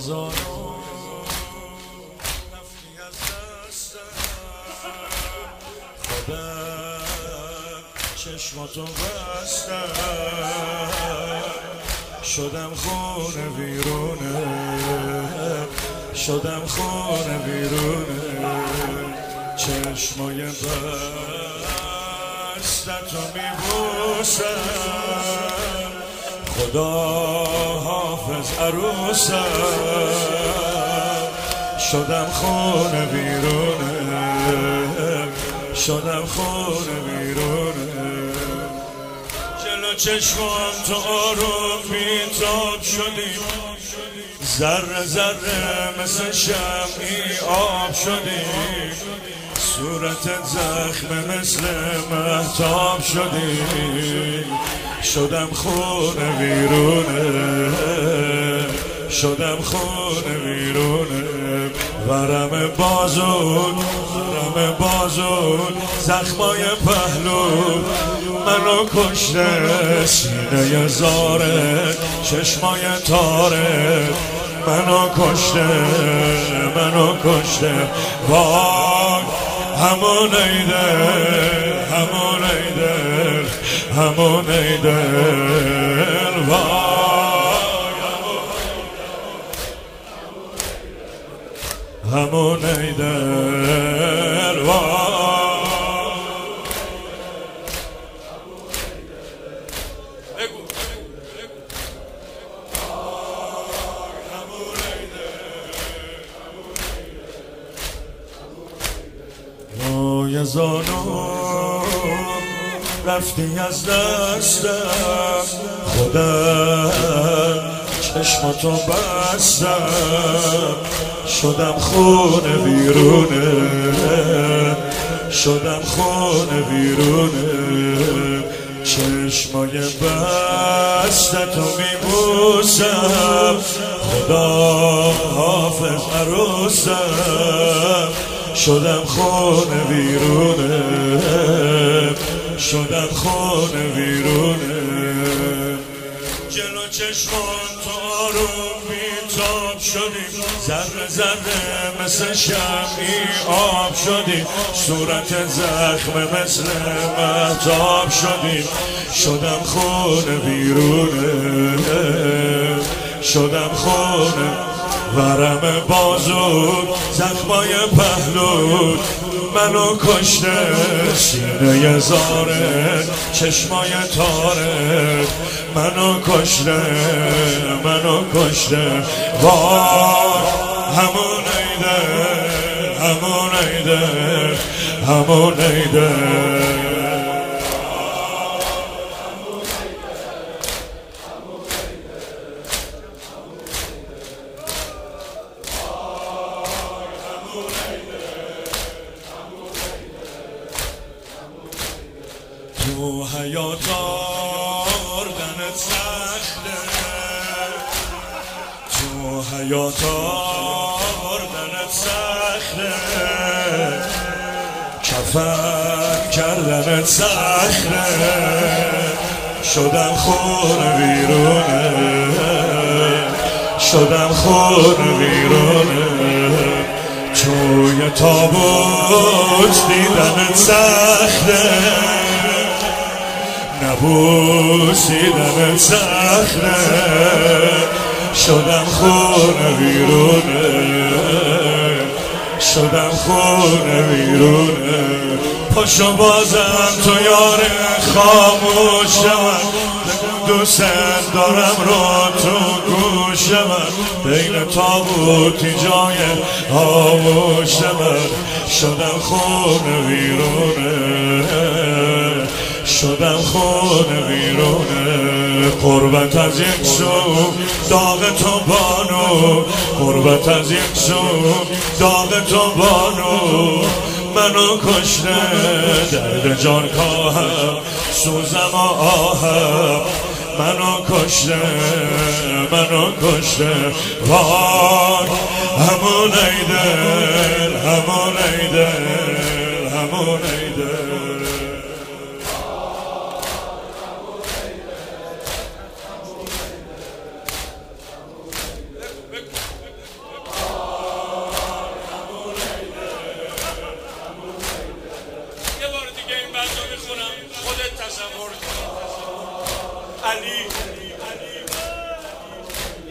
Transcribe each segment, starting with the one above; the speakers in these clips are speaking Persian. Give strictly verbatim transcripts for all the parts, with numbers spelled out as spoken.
زانو رفتی از دستم خودم چشماتو بستم شدم خونه بیرونه شدم خونه بیرونه چشمای بستتو میبوسم خدا حافظ عروسم شدم خونه بیرونه شدم خونه بیرونه جلو چشمام تو آروم بیتاب شدی ذره ذره مثل شمعی آب شدی صورتت زخم مثل مهتاب شدی شدم خونه بیرونه شدم خونه بیرونه ورم بازون ورم بازون زخمای پهلو منو کشته سینه زاره چشمای تاره منو کشته منو کشته وای همون ایده همون ایده همون ایده وای همون ایده وای یه زانو رفتی از دستم خودم چشماتو بستم شدم خونه بیرونه شدم خونه بیرونه چشمای بستتو میبوسم خدا حافظ عروسم شدم خونه بیرونه شدم خونه بیرونه جلو چشمان تو آروم بیتاب شدی ذره ذره مثل شمعی آب شدی صورت زخم مثل مهتاب شدی شدم خونه بیرونه شدم خونه ورم بازود زخمای پهلود منو کشته سینه زاره چشمای تاره منو کشته منو کشته وای همون ایده همون ایده همون ایده تو حیات آردنت سخته تو حیات آردنت سخته کفن کردنت سخته شدم خونه بیرونه شدم خونه بیرونه توی تابوت دیدنت سخته نبوسیدن سخته شدم خونه بیرونه شدم خونه بیرونه پاشو بازم تو یار خاموش من دوست دارم رو تو گوش من بین تابوتی جای آغوش من شدم خونه بیرونه شدم خونه بیرونه قربت از یک سو داغ تو بانو قربت از یک سو داغ تو بانو منو کشته درد جان کاهم سوزم و آهم منو کشته منو کشته وای همون ایدل همون ایدل همون ایدل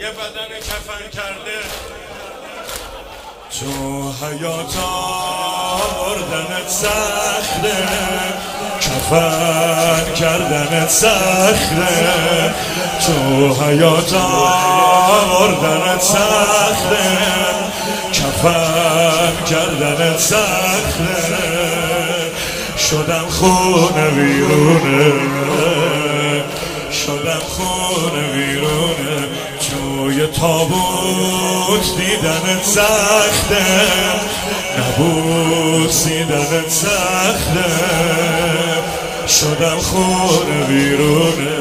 یه بدن کفن کرده تو حیات آوردنت سخته، کفن کردنت سخته، تو حیات آوردنت سخته، کفن کردنت سخته، شدم خونه ویرونه، شدم خونه ویرونه، توی تابوت دیدنت سخته، نبوسیدنت سخته، شدم خونه ویرونه،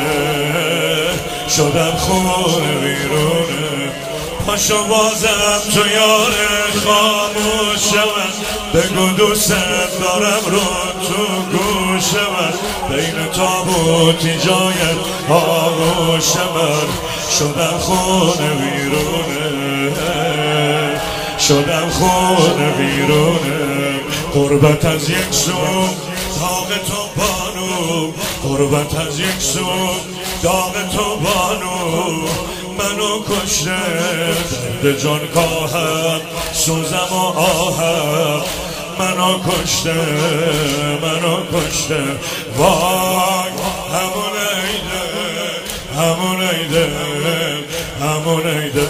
شدم خونه ویرونه، پاشو بازم تو یار خاموش من، بگو دوست دارم رو تو گوش من، بین تابوتی جایت آغوش من، شدم خونه ویرونه، شدم خونه ویرونه، قربت از یک سو داغ تو بانو، قربت از یک سو داغ تو بانو، منو کشته درد جان کاهم، سوزم و آهم، منو کشته منو کشته، وای همون ایده همون ایده همون ایده،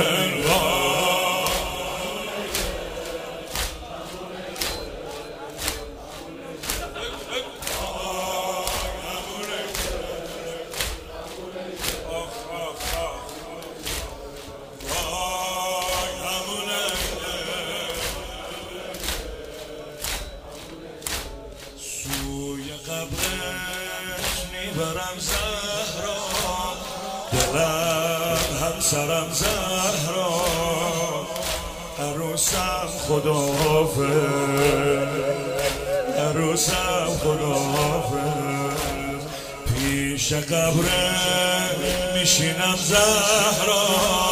برم زهرا، دلم همسرم زهرا، عروسم خداحافظ، عروسم خداحافظ، پیش قبره میشینم زهرا،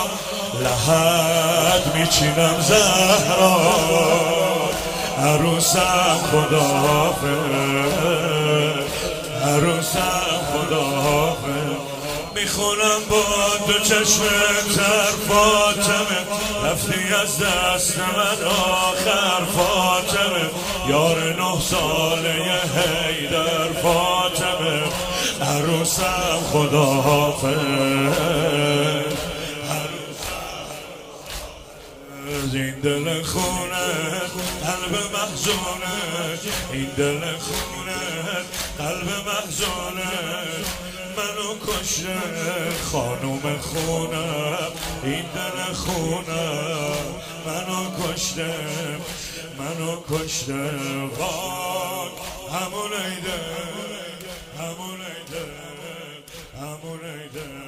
لحد میچینم زهرا، عروسم خداحافظ، عروسم خداحافظ، میخونم با دو چشم تر فاطمه، رفتی از دست من آخر فاطمه، یار نه ساله حیدر فاطمه، عروسم خداحافظ، این دل خونه قلب محزونه، این دل خونه قلب محزونه، منو کشته خانوم خونم، این دل خونم منو کشته منو کشته، وای همون ایده همون ایده همون ایده.